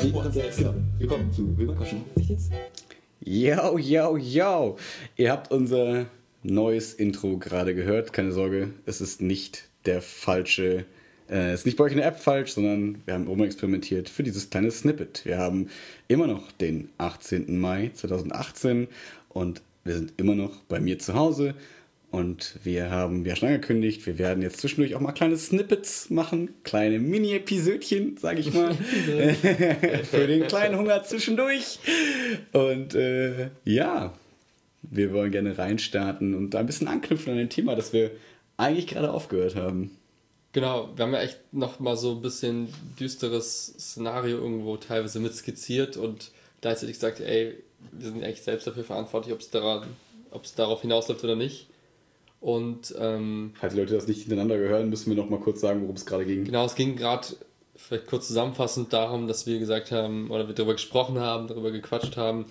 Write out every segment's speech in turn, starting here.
Willkommen zu Willkommen. Echt jetzt? Yo, yo, yo. Ihr habt unser neues Intro gerade gehört. Keine Sorge, es ist nicht der falsche... es ist nicht bei euch in der App falsch, sondern wir haben rumexperimentiert für dieses kleine Snippet. Wir haben immer noch den 18. Mai 2018 und wir sind immer noch bei mir zu Hause. Und wir haben ja schon angekündigt, wir werden jetzt zwischendurch auch mal kleine Snippets machen, kleine Mini-Episödchen, sag ich mal, für den kleinen Hunger zwischendurch. Und ja, wir wollen gerne reinstarten und da ein bisschen anknüpfen an ein Thema, das wir eigentlich gerade aufgehört haben. Genau, wir haben ja echt noch mal so ein bisschen düsteres Szenario irgendwo teilweise mit skizziert und gleichzeitig gesagt, ey, wir sind eigentlich selbst dafür verantwortlich, ob es darauf hinausläuft oder nicht. Und falls die Leute das nicht hintereinander gehören, müssen wir noch mal kurz sagen, worum es gerade ging. Genau, es ging gerade vielleicht kurz zusammenfassend darum, dass wir gesagt haben, oder wir darüber gesprochen haben, darüber gequatscht haben,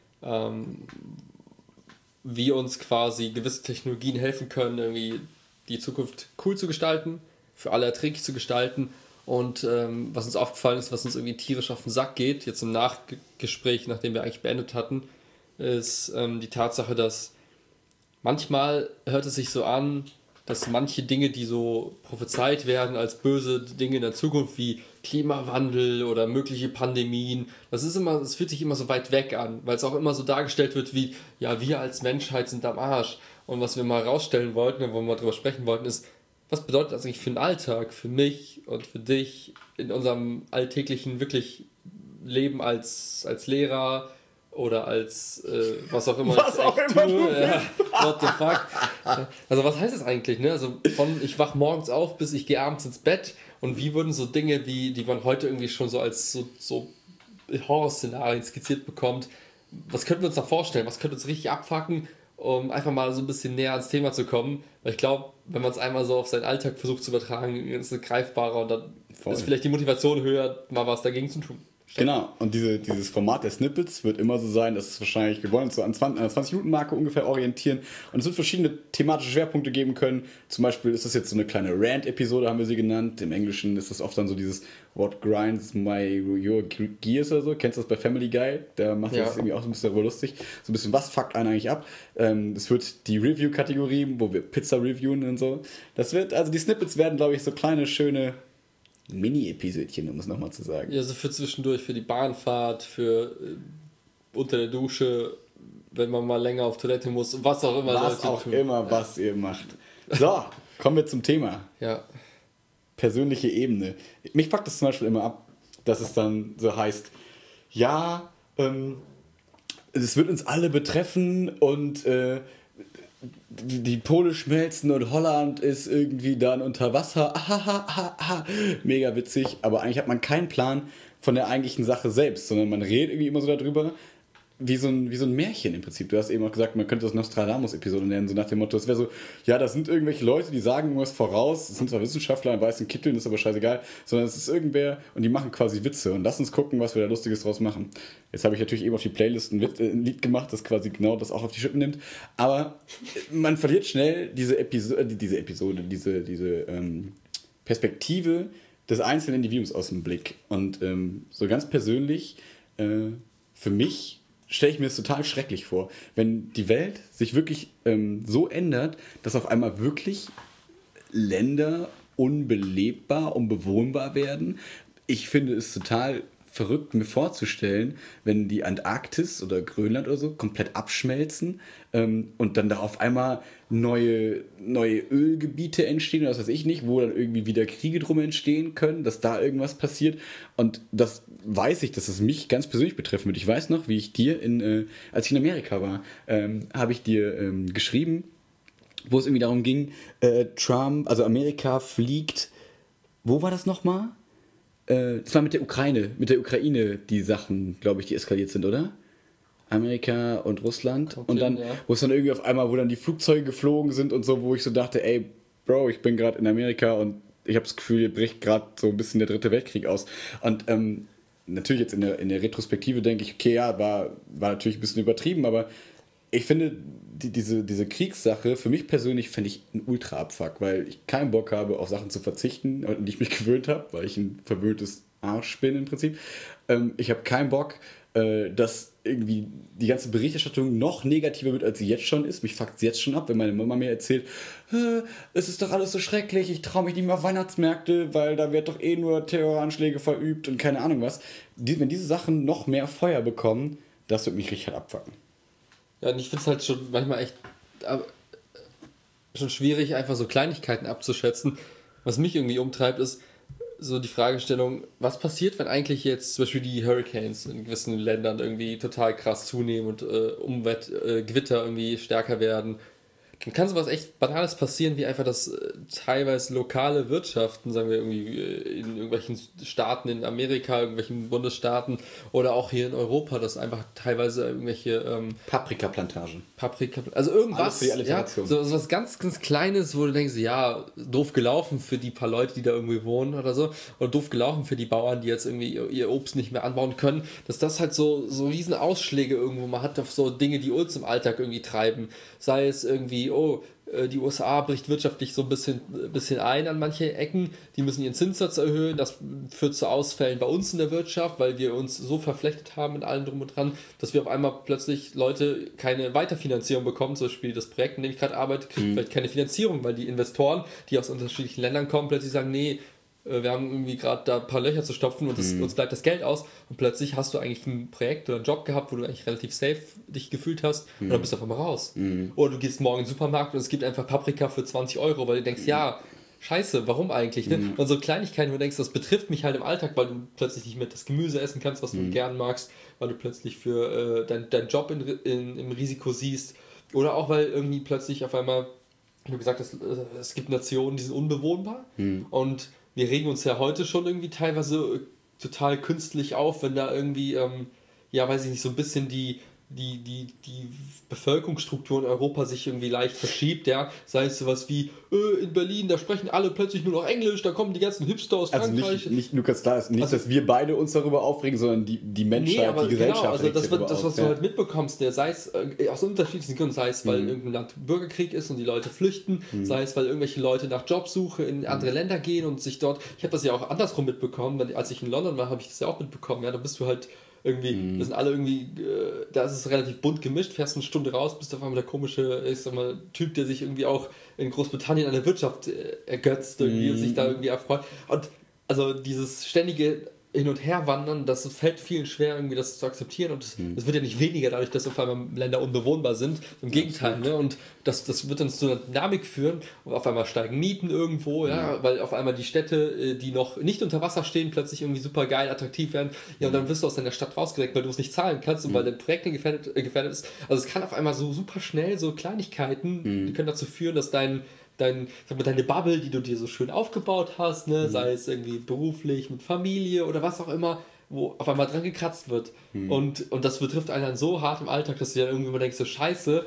wie uns quasi gewisse Technologien helfen können, irgendwie die Zukunft cool zu gestalten, für alle erträglich zu gestalten. Und was uns aufgefallen ist, was uns irgendwie tierisch auf den Sack geht, jetzt im Nachgespräch, nachdem wir eigentlich beendet hatten, ist die Tatsache, dass manchmal hört es sich so an, dass manche Dinge, die so prophezeit werden als böse Dinge in der Zukunft, wie Klimawandel oder mögliche Pandemien, das fühlt sich immer so weit weg an, weil es auch immer so dargestellt wird wie, ja, wir als Menschheit sind am Arsch. Und was wir mal rausstellen wollten, wo wir mal drüber sprechen wollten, ist, was bedeutet das eigentlich für den Alltag, für mich und für dich in unserem alltäglichen wirklich Leben als Lehrer oder als was auch immer. Was auch immer. Ja, what the fuck. Also was heißt das eigentlich? Ne? Also von ich wach morgens auf bis ich gehe abends ins Bett und wie würden so Dinge, die man heute irgendwie schon so als so Horrorszenarien skizziert bekommt, was könnten wir uns da vorstellen? Was könnte uns richtig abfucken, um einfach mal so ein bisschen näher ans Thema zu kommen? Weil ich glaube, wenn man es einmal so auf seinen Alltag versucht zu übertragen, ist es greifbarer und dann ist vielleicht die Motivation höher, mal was dagegen zu tun. Genau, und dieses Format der Snippets wird immer so sein, dass es wahrscheinlich, wir wollen uns so an der 20-Minuten-Marke ungefähr orientieren und es wird verschiedene thematische Schwerpunkte geben können. Zum Beispiel ist das jetzt so eine kleine Rant-Episode, haben wir sie genannt. Im Englischen ist das oft dann so dieses What grinds your gears oder so. Kennst du das bei Family Guy? Der macht das irgendwie auch so ein bisschen lustig. So ein bisschen, was fuckt einen eigentlich ab? Es wird die Review-Kategorie, wo wir Pizza reviewen und so. Also die Snippets werden, glaube ich, so kleine, schöne Mini-Episödchen, um es nochmal zu sagen. Ja, so für zwischendurch, für die Bahnfahrt, für unter der Dusche, wenn man mal länger auf Toilette muss, was auch immer. Was ihr macht. So, kommen wir zum Thema. Ja. Persönliche Ebene. Mich fuckt das zum Beispiel immer ab, dass es dann so heißt, ja, es wird uns alle betreffen und die Pole schmelzen und Holland ist irgendwie dann unter Wasser. Mega witzig, aber eigentlich hat man keinen Plan von der eigentlichen Sache selbst, sondern man redet irgendwie immer so darüber, wie so ein Märchen im Prinzip. Du hast eben auch gesagt, man könnte das Nostradamus-Episode nennen, so nach dem Motto, es wäre so, ja, das sind irgendwelche Leute, die sagen irgendwas voraus, das sind zwar Wissenschaftler in weißen Kitteln, ist aber scheißegal, sondern es ist irgendwer und die machen quasi Witze und lass uns gucken, was wir da Lustiges draus machen. Jetzt habe ich natürlich eben auf die Playlist ein Lied gemacht, das quasi genau das auch auf die Schippen nimmt, aber man verliert schnell diese Perspektive des einzelnen Individuums aus dem Blick und so ganz persönlich für mich stelle ich mir das total schrecklich vor, wenn die Welt sich wirklich so ändert, dass auf einmal wirklich Länder unbelebbar, unbewohnbar werden. Ich finde es total verrückt, mir vorzustellen, wenn die Antarktis oder Grönland oder so komplett abschmelzen und dann da auf einmal neue Ölgebiete entstehen oder was weiß ich nicht, wo dann irgendwie wieder Kriege drum entstehen können, dass da irgendwas passiert. Und das weiß ich, dass es mich ganz persönlich betreffen wird. Ich weiß noch, wie ich dir, als ich in Amerika war, habe ich dir geschrieben, wo es irgendwie darum ging, Trump, also Amerika fliegt, wo war das nochmal? Das war mit der Ukraine die Sachen, glaube ich, die eskaliert sind, oder? Amerika und Russland. Und dann, wo es dann irgendwie auf einmal, wo dann die Flugzeuge geflogen sind und so, wo ich so dachte, ey, Bro, ich bin gerade in Amerika und ich habe das Gefühl, hier bricht gerade so ein bisschen der Dritte Weltkrieg aus. Und natürlich jetzt in der Retrospektive denke ich, okay, ja, war natürlich ein bisschen übertrieben, aber ich finde, diese Kriegssache, für mich persönlich fände ich ein Ultra-Abfuck, weil ich keinen Bock habe, auf Sachen zu verzichten, an die ich mich gewöhnt habe, weil ich ein verwöhntes Arsch bin im Prinzip. Ich habe keinen Bock, dass irgendwie die ganze Berichterstattung noch negativer wird, als sie jetzt schon ist. Mich fuckt es jetzt schon ab, wenn meine Mama mir erzählt, es ist doch alles so schrecklich, ich traue mich nicht mehr auf Weihnachtsmärkte, weil da wird doch eh nur Terroranschläge verübt und keine Ahnung was. Wenn diese Sachen noch mehr Feuer bekommen, das wird mich richtig halt abfucken. Ja, und ich finde es halt schon manchmal echt schon schwierig, einfach so Kleinigkeiten abzuschätzen. Was mich irgendwie umtreibt, ist so die Fragestellung, was passiert, wenn eigentlich jetzt zum Beispiel die Hurricanes in gewissen Ländern irgendwie total krass zunehmen und Gewitter irgendwie stärker werden. Dann kann sowas echt Banales passieren, wie einfach, dass teilweise lokale Wirtschaften, sagen wir irgendwie in irgendwelchen Staaten in Amerika, irgendwelchen Bundesstaaten oder auch hier in Europa, dass einfach teilweise irgendwelche Paprikaplantagen. Also irgendwas, für die ja, so was ganz, ganz Kleines, wo du denkst, ja, doof gelaufen für die paar Leute, die da irgendwie wohnen oder so, oder doof gelaufen für die Bauern, die jetzt irgendwie ihr Obst nicht mehr anbauen können, dass das halt so riesen Ausschläge irgendwo mal hat auf so Dinge, die uns im Alltag irgendwie treiben. Sei es irgendwie, die USA bricht wirtschaftlich so ein bisschen ein an manche Ecken, die müssen ihren Zinssatz erhöhen, das führt zu Ausfällen bei uns in der Wirtschaft, weil wir uns so verflechtet haben mit allem drum und dran, dass wir auf einmal plötzlich Leute keine Weiterfinanzierung bekommen, zum Beispiel das Projekt, in dem ich gerade arbeite, kriegt vielleicht keine Finanzierung, weil die Investoren, die aus unterschiedlichen Ländern kommen, plötzlich sagen, nee, wir haben irgendwie gerade da ein paar Löcher zu stopfen und uns bleibt das Geld aus und plötzlich hast du eigentlich ein Projekt oder einen Job gehabt, wo du eigentlich relativ safe dich gefühlt hast und dann bist du auf einmal raus. Oder du gehst morgen in den Supermarkt und es gibt einfach Paprika für 20 Euro, weil du denkst, ja, scheiße, warum eigentlich? Ne? Und so Kleinigkeiten, wo du denkst, das betrifft mich halt im Alltag, weil du plötzlich nicht mehr das Gemüse essen kannst, was du gern magst, weil du plötzlich für deinen Job im Risiko siehst oder auch weil irgendwie plötzlich auf einmal, wie du gesagt hast, es gibt Nationen, die sind unbewohnbar und wir regen uns ja heute schon irgendwie teilweise total künstlich auf, wenn da irgendwie, weiß ich nicht, so ein bisschen die Bevölkerungsstruktur in Europa sich irgendwie leicht verschiebt, ja. Sei es sowas wie, in Berlin, da sprechen alle plötzlich nur noch Englisch, da kommen die ganzen Hipster aus Frankreich. Also nicht Lukas, da ist nicht, dass wir beide uns darüber aufregen, sondern die Menschheit, die Gesellschaft. Genau, also das, was auf, du halt mitbekommst, sei es aus unterschiedlichen Gründen, sei es, weil irgendein Land Bürgerkrieg ist und die Leute flüchten, sei es, weil irgendwelche Leute nach Jobsuche in andere Länder gehen und sich dort, ich habe das ja auch andersrum mitbekommen, als ich in London war, habe ich das ja auch mitbekommen, ja, da bist du halt irgendwie, wir sind alle irgendwie, da ist es relativ bunt gemischt, fährst eine Stunde raus, bist auf einmal der komische, ich sag mal, Typ, der sich irgendwie auch in Großbritannien an der Wirtschaft ergötzt irgendwie und sich da irgendwie erfreut. Und also dieses ständige Hin- und Herwandern, das fällt vielen schwer, irgendwie das zu akzeptieren und es wird ja nicht weniger dadurch, dass auf einmal Länder unbewohnbar sind. Im Gegenteil, ne? Und das wird dann zu einer Dynamik führen und auf einmal steigen Mieten irgendwo, ja, weil auf einmal die Städte, die noch nicht unter Wasser stehen, plötzlich irgendwie super geil, attraktiv werden. Ja, und dann wirst du aus deiner Stadt rausgedrängt, weil du es nicht zahlen kannst und weil dein Projekt gefährdet ist. Also es kann auf einmal so super schnell, so Kleinigkeiten, die können dazu führen, dass deine Bubble, die du dir so schön aufgebaut hast, ne, sei es irgendwie beruflich, mit Familie oder was auch immer, wo auf einmal dran gekratzt wird. Und das betrifft einen dann so hart im Alltag, dass du dann irgendwie immer denkst, so scheiße,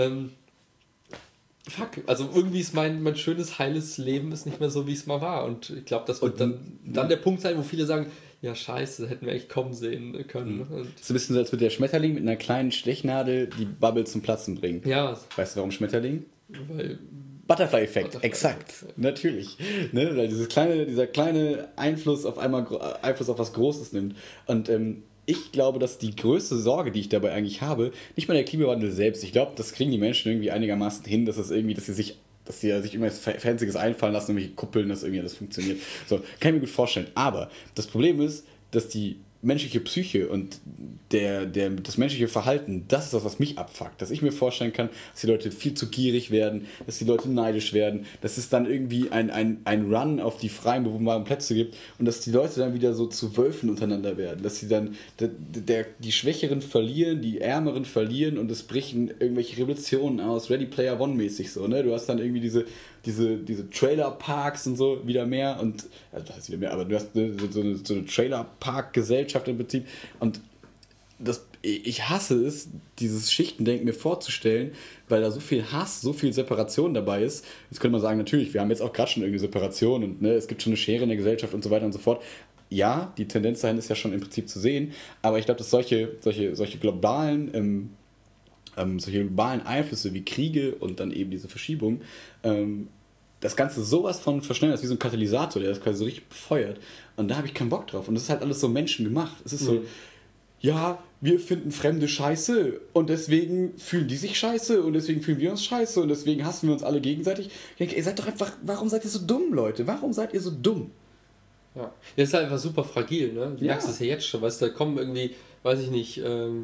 fuck, also irgendwie ist mein schönes, heiles Leben ist nicht mehr so, wie es mal war. Und ich glaube, das wird dann der Punkt sein, wo viele sagen, ja scheiße, hätten wir echt kommen sehen können. Das ist ein bisschen so, als würde der Schmetterling mit einer kleinen Stechnadel die Bubble zum Platzen bringen. Ja. Weißt du, warum Schmetterling? Weil Butterfly-Effekt, exakt, natürlich. Ne? Weil dieser kleine Einfluss auf einmal Einfluss auf was Großes nimmt. Und ich glaube, dass die größte Sorge, die ich dabei eigentlich habe, nicht mal der Klimawandel selbst. Ich glaube, das kriegen die Menschen irgendwie einigermaßen hin, dass sie sich irgendwas Fancyes einfallen lassen, irgendwelche Kuppeln, dass irgendwie das funktioniert. So, kann ich mir gut vorstellen. Aber das Problem ist, dass die menschliche Psyche und das menschliche Verhalten, das ist das, was mich abfuckt. Dass ich mir vorstellen kann, dass die Leute viel zu gierig werden, dass die Leute neidisch werden, dass es dann irgendwie ein Run auf die freien, bewohnbaren Plätze gibt und dass die Leute dann wieder so zu Wölfen untereinander werden. Dass sie dann die Schwächeren verlieren, die Ärmeren verlieren und es brechen irgendwelche Revolutionen aus, Ready Player One mäßig so, ne? Du hast dann irgendwie diese Trailer-Parks und so wieder mehr und das heißt wieder mehr, aber du hast so eine Trailer-Park-Gesellschaft im Prinzip und ich hasse es, dieses Schichtendenken mir vorzustellen, weil da so viel Hass, so viel Separation dabei ist. Jetzt könnte man sagen, natürlich, wir haben jetzt auch gerade schon irgendwie Separation und ne, es gibt schon eine Schere in der Gesellschaft und so weiter und so fort. Ja, die Tendenz dahin ist ja schon im Prinzip zu sehen, aber ich glaube, dass solche globalen Einflüsse wie Kriege und dann eben diese Verschiebung das Ganze sowas von verschnellert, das ist wie so ein Katalysator, der das quasi so richtig befeuert. Und da habe ich keinen Bock drauf. Und das ist halt alles so menschengemacht. Es ist so, ja, wir finden Fremde scheiße und deswegen fühlen die sich scheiße und deswegen fühlen wir uns scheiße und deswegen hassen wir uns alle gegenseitig. Ich denke, ihr seid doch einfach, warum seid ihr so dumm, Leute? Warum seid ihr so dumm? Ja, das ist halt einfach super fragil, ne? Du merkst es ja jetzt schon, weißt du, da kommen irgendwie, weiß ich nicht,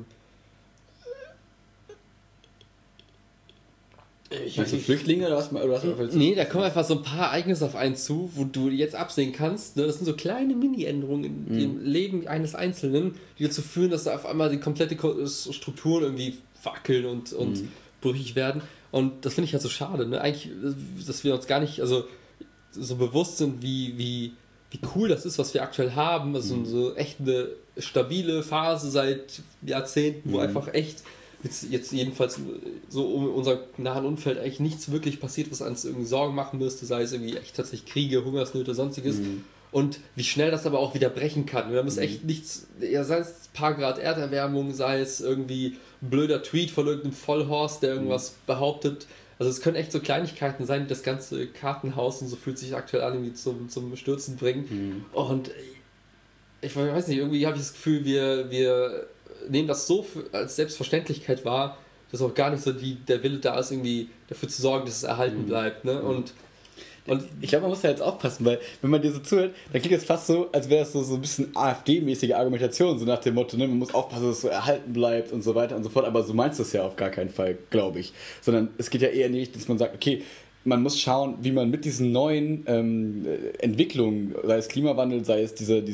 Meinst du Flüchtlinge oder was? Nee, da kommen einfach so ein paar Ereignisse auf einen zu, wo du jetzt absehen kannst. Ne? Das sind so kleine Mini-Änderungen im Leben eines Einzelnen, die dazu führen, dass da auf einmal die komplette Strukturen irgendwie wackeln und brüchig werden. Und das finde ich halt so schade. Ne? Eigentlich, dass wir uns gar nicht so bewusst sind, wie cool das ist, was wir aktuell haben. Also so echt eine stabile Phase seit Jahrzehnten, wo einfach echt jetzt jedenfalls so um unser nahen Umfeld eigentlich nichts wirklich passiert, was uns irgendwie Sorgen machen müsste, sei es irgendwie echt tatsächlich Kriege, Hungersnöte, sonstiges. Und wie schnell das aber auch wieder brechen kann. Wir haben es echt nichts, ja, sei es ein paar Grad Erderwärmung, sei es irgendwie ein blöder Tweet von irgendeinem Vollhorst, der irgendwas behauptet. Also es können echt so Kleinigkeiten sein, die das ganze Kartenhaus, und so fühlt sich aktuell an, irgendwie zum Stürzen bringen. Und ich weiß nicht, irgendwie habe ich das Gefühl, wir nehmen das so als Selbstverständlichkeit wahr, dass auch gar nicht so der Wille da ist, irgendwie dafür zu sorgen, dass es erhalten bleibt. Ne? Und ich glaube, man muss ja jetzt aufpassen, weil wenn man dir so zuhört, dann klingt es fast so, als wäre es so ein bisschen AfD-mäßige Argumentation, so nach dem Motto, ne, man muss aufpassen, dass es so erhalten bleibt und so weiter und so fort, aber so meinst du es ja auf gar keinen Fall, glaube ich. Sondern es geht ja eher nicht, dass man sagt, okay, man muss schauen, wie man mit diesen neuen Entwicklungen, sei es Klimawandel, sei es diese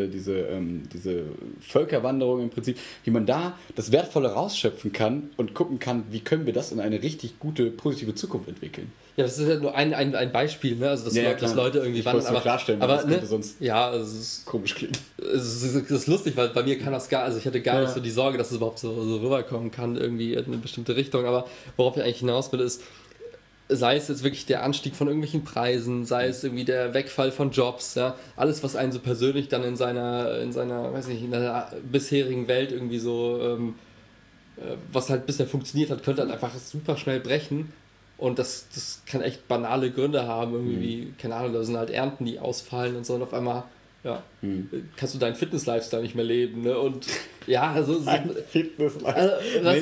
Völkerwanderung im Prinzip, wie man da das Wertvolle rausschöpfen kann und gucken kann, wie können wir das in eine richtig gute, positive Zukunft entwickeln. Ja, das ist ja nur ein Beispiel, ne? Also dass Leute irgendwie wandern. Aber klarstellen, aber das könnte sonst es ist komisch klingen. Es ist lustig, weil bei mir kann das ich hatte gar nicht so die Sorge, dass es überhaupt so rüberkommen kann, irgendwie in eine bestimmte Richtung. Aber worauf ich eigentlich hinaus will, ist, sei es jetzt wirklich der Anstieg von irgendwelchen Preisen, sei es irgendwie der Wegfall von Jobs, ja, alles, was einen so persönlich dann in seiner, weiß nicht, in der bisherigen Welt irgendwie so, was halt bisher funktioniert hat, könnte halt einfach super schnell brechen. Und das kann echt banale Gründe haben, irgendwie wie, keine Ahnung, da sind halt Ernten, die ausfallen und so, und auf einmal, ja, kannst du deinen Fitness-Lifestyle nicht mehr leben, ne? Und ja, also Fitness-Lifestyle.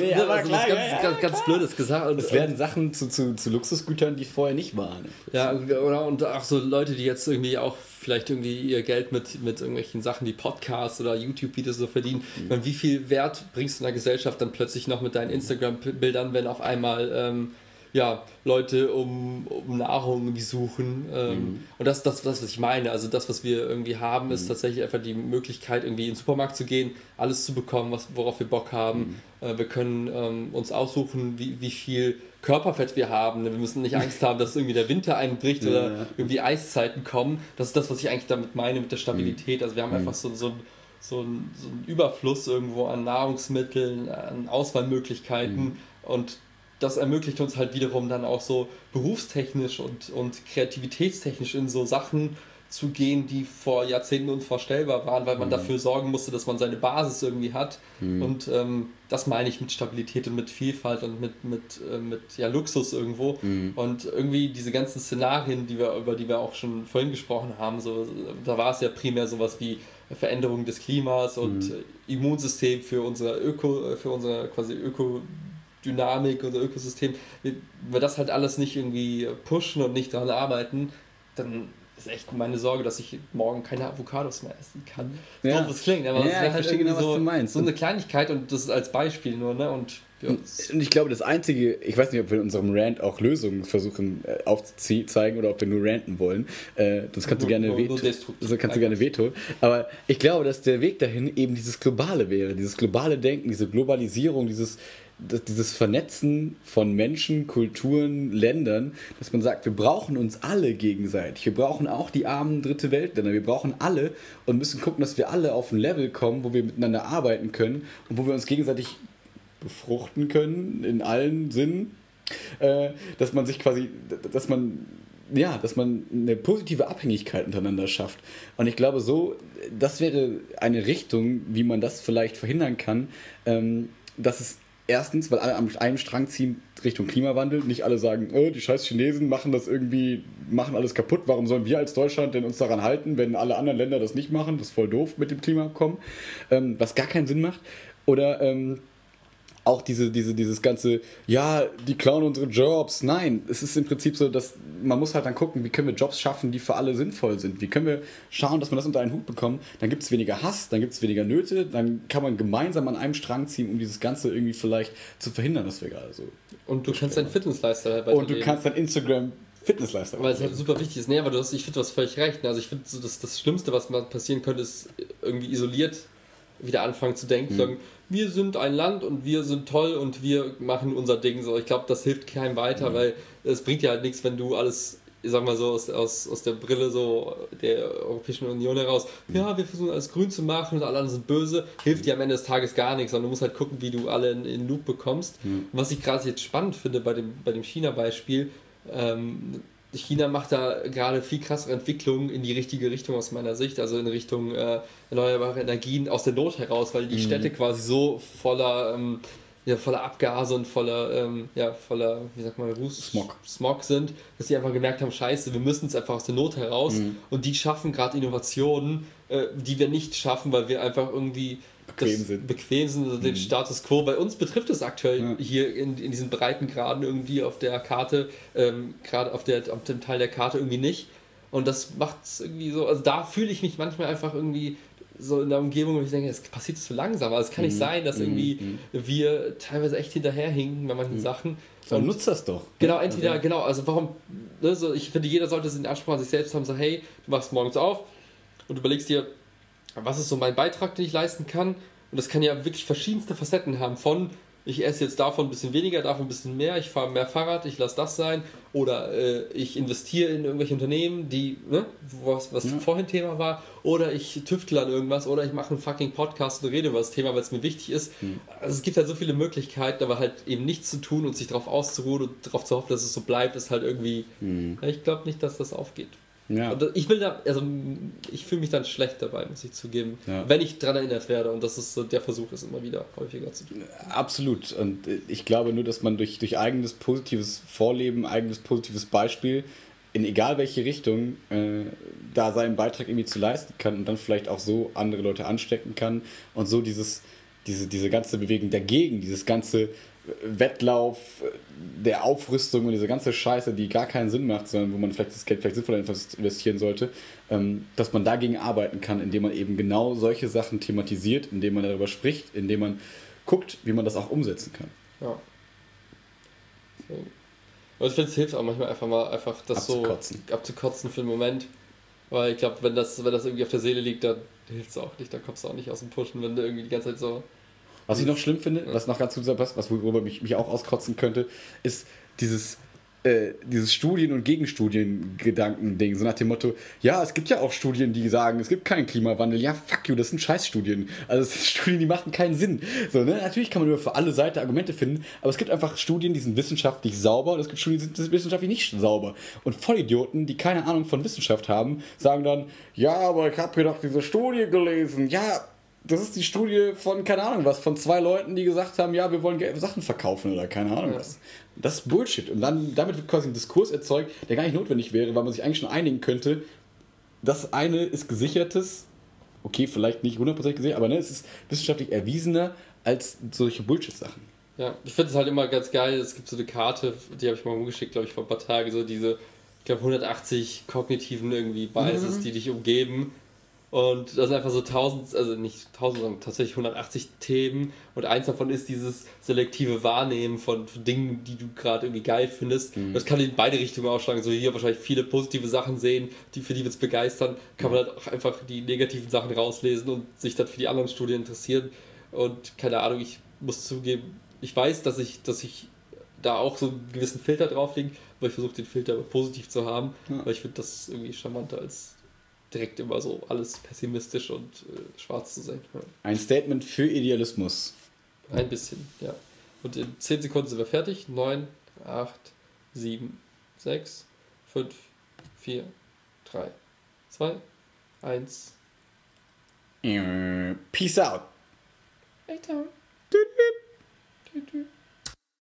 Ganz blödes gesagt. Und es werden Sachen zu Luxusgütern, die vorher nicht waren. Ja, und auch so Leute, die jetzt irgendwie auch vielleicht irgendwie ihr Geld mit irgendwelchen Sachen wie Podcasts oder YouTube-Videos so verdienen. Ich meine, wie viel Wert bringst du in der Gesellschaft dann plötzlich noch mit deinen Instagram-Bildern, wenn auf einmal Leute um Nahrung irgendwie suchen. Und das ist das, was ich meine. Also das, was wir irgendwie haben, ist tatsächlich einfach die Möglichkeit, irgendwie in den Supermarkt zu gehen, alles zu bekommen, worauf wir Bock haben. Wir können uns aussuchen, wie viel Körperfett wir haben. Wir müssen nicht Angst haben, dass irgendwie der Winter einbricht oder irgendwie Eiszeiten kommen. Das ist das, was ich eigentlich damit meine mit der Stabilität. Also wir haben einfach so einen Überfluss irgendwo an Nahrungsmitteln, an Auswahlmöglichkeiten und das ermöglicht uns halt wiederum dann auch so berufstechnisch und kreativitätstechnisch in so Sachen zu gehen, die vor Jahrzehnten unvorstellbar waren, weil man dafür sorgen musste, dass man seine Basis irgendwie hat. Und das meine ich mit Stabilität und mit Vielfalt und mit Luxus irgendwo. Und irgendwie diese ganzen Szenarien, über die wir auch schon vorhin gesprochen haben, so, da war es ja primär sowas wie Veränderung des Klimas und Immunsystem für unsere quasi Ökodynamik, unser Ökosystem. Wenn wir das halt alles nicht irgendwie pushen und nicht daran arbeiten, dann ist echt meine Sorge, dass ich morgen keine Avocados mehr essen kann. Ja. So, was klingt, aber das ist halt irgendwie genau, was du meinst. So eine Kleinigkeit und das ist als Beispiel nur, ne? Und ich glaube, das Einzige, ich weiß nicht, ob wir in unserem Rant auch Lösungen versuchen aufzuzeigen oder ob wir nur ranten wollen. Das kannst du gerne wehtun. Aber ich glaube, dass der Weg dahin eben dieses Globale wäre, dieses globale Denken, diese Globalisierung, dieses Vernetzen von Menschen, Kulturen, Ländern, dass man sagt, wir brauchen uns alle gegenseitig. Wir brauchen auch die armen dritte Weltländer. Wir brauchen alle und müssen gucken, dass wir alle auf ein Level kommen, wo wir miteinander arbeiten können und wo wir uns gegenseitig befruchten können in allen Sinnen, dass man sich quasi, dass man eine positive Abhängigkeit untereinander schafft. Und ich glaube das wäre eine Richtung, wie man das vielleicht verhindern kann, dass es Erstens, weil alle an einem Strang ziehen Richtung Klimawandel. Nicht alle sagen, oh, die scheiß Chinesen machen alles kaputt. Warum sollen wir als Deutschland denn uns daran halten, wenn alle anderen Länder das nicht machen? Das ist voll doof mit dem Klimaabkommen. Was gar keinen Sinn macht. Oder auch dieses ganze, ja, die klauen unsere Jobs. Nein, es ist im Prinzip so, dass man muss halt dann gucken, wie können wir Jobs schaffen, die für alle sinnvoll sind. Wie können wir schauen, dass wir das unter einen Hut bekommen. Dann gibt es weniger Hass, dann gibt es weniger Nöte, dann kann man gemeinsam an einem Strang ziehen, um dieses Ganze irgendwie vielleicht zu verhindern, dass wir gerade so... Und du kannst deinen Fitness-Lifestyle halt weiterleben. Und du kannst dein Instagram... Fitness-Lifestyle. Weil es halt super wichtig ist. Nee, aber ich finde, du hast völlig recht. Also ich finde, so, das Schlimmste, was mal passieren könnte, ist irgendwie isoliert wieder anfangen zu denken, sagen, wir sind ein Land und wir sind toll und wir machen unser Ding. So, ich glaube, das hilft keinem weiter, weil es bringt ja halt nichts, wenn du alles, ich sag mal so, aus der Brille so der Europäischen Union heraus, ja, wir versuchen alles grün zu machen und alle anderen sind böse, hilft dir am Ende des Tages gar nichts, sondern du musst halt gucken, wie du alle in den Loop bekommst. Und was ich gerade jetzt spannend finde bei dem China-Beispiel, China macht da gerade viel krassere Entwicklungen in die richtige Richtung aus meiner Sicht, also in Richtung erneuerbare Energien aus der Not heraus, weil die Städte quasi so voller Abgase und voller wie sagt man, Smog sind, dass sie einfach gemerkt haben, scheiße, wir müssen es einfach aus der Not heraus und die schaffen gerade Innovationen, die wir nicht schaffen, weil wir einfach irgendwie bequem sind, also den Status quo. Bei uns betrifft es aktuell hier in diesen Breitengraden irgendwie auf der Karte, gerade auf dem Teil der Karte irgendwie nicht. Und das macht es irgendwie so, also da fühle ich mich manchmal einfach irgendwie so in der Umgebung, wo ich denke, es passiert zu langsam. Also es kann nicht sein, dass irgendwie wir teilweise echt hinterherhinken bei manchen Sachen. Dann nutzt das doch. Genau, also warum, ne, so, ich finde, jeder sollte den Anspruch an sich selbst haben, so hey, du wachst morgens auf und überlegst dir, was ist so mein Beitrag, den ich leisten kann? Und das kann ja wirklich verschiedenste Facetten haben. Von, ich esse jetzt davon ein bisschen weniger, davon ein bisschen mehr, ich fahre mehr Fahrrad, ich lasse das sein. Oder ich investiere in irgendwelche Unternehmen, die, ne, was vorhin Thema war. Oder ich tüftle an irgendwas. Oder ich mache einen fucking Podcast und rede über das Thema, weil es mir wichtig ist. Also es gibt halt so viele Möglichkeiten, aber halt eben nichts zu tun und sich darauf auszuruhen und darauf zu hoffen, dass es so bleibt, ist halt irgendwie, ich glaube nicht, dass das aufgeht. Ja. Und ich fühle mich dann schlecht dabei, muss ich zugeben, wenn ich daran erinnert werde, und das ist so der Versuch, es immer wieder häufiger zu tun. Absolut. Und ich glaube nur, dass man durch eigenes positives Vorleben, eigenes positives Beispiel in egal welche Richtung da seinen Beitrag irgendwie zu leisten kann und dann vielleicht auch so andere Leute anstecken kann und so diese ganze Bewegung dagegen, dieses ganze Wettlauf der Aufrüstung und diese ganze Scheiße, die gar keinen Sinn macht, sondern wo man vielleicht das Geld vielleicht sinnvoller investieren sollte, dass man dagegen arbeiten kann, indem man eben genau solche Sachen thematisiert, indem man darüber spricht, indem man guckt, wie man das auch umsetzen kann. Ja. So. Und ich finde, es hilft auch manchmal einfach das abzukotzen für einen Moment, weil ich glaube, wenn das irgendwie auf der Seele liegt, dann hilft es auch nicht, dann kommst du auch nicht aus dem Pushen, wenn du irgendwie die ganze Zeit so... Was ich noch schlimm finde, was noch ganz gut passt, worüber mich auch auskotzen könnte, ist dieses Studien- und Gegenstudien-Gedanken-Ding. So nach dem Motto, ja, es gibt ja auch Studien, die sagen, es gibt keinen Klimawandel. Ja, fuck you, das sind Scheißstudien. Also das sind Studien, die machen keinen Sinn. So, ne? Natürlich kann man nur für alle Seiten Argumente finden, aber es gibt einfach Studien, die sind wissenschaftlich sauber und es gibt Studien, die sind wissenschaftlich nicht sauber. Und Vollidioten, die keine Ahnung von Wissenschaft haben, sagen dann, ja, aber ich habe hier doch diese Studie gelesen. Ja, das ist die Studie von, keine Ahnung was, von 2 Leuten, die gesagt haben, ja, wir wollen Sachen verkaufen oder keine Ahnung was. Das ist Bullshit. Und dann damit wird quasi ein Diskurs erzeugt, der gar nicht notwendig wäre, weil man sich eigentlich schon einigen könnte, das eine ist gesichertes, okay, vielleicht nicht 100% gesichert, aber ne, es ist wissenschaftlich erwiesener als solche Bullshit-Sachen. Ja, ich finde es halt immer ganz geil, es gibt so eine Karte, die habe ich mal rumgeschickt, glaube ich, vor ein paar Tagen, so diese, ich glaube, 180 kognitiven irgendwie Biases, die dich umgeben. Und das sind einfach so 1000, also nicht 1000, sondern tatsächlich 180 Themen. Und eins davon ist dieses selektive Wahrnehmen von Dingen, die du gerade irgendwie geil findest. Das kann in beide Richtungen ausschlagen. So hier wahrscheinlich viele positive Sachen sehen, für die wir uns begeistern. Kann man halt auch einfach die negativen Sachen rauslesen und sich dann für die anderen Studien interessieren. Und keine Ahnung, ich muss zugeben, ich weiß, dass ich da auch so einen gewissen Filter drauf lege, aber ich versuche den Filter positiv zu haben, weil ich finde das irgendwie charmanter als direkt immer so alles pessimistisch und schwarz zu sehen. Ja. Ein Statement für Idealismus. Ein bisschen, ja. Und in 10 Sekunden sind wir fertig. 9, 8, 7, 6, 5, 4, 3, 2, 1. Peace out. Later.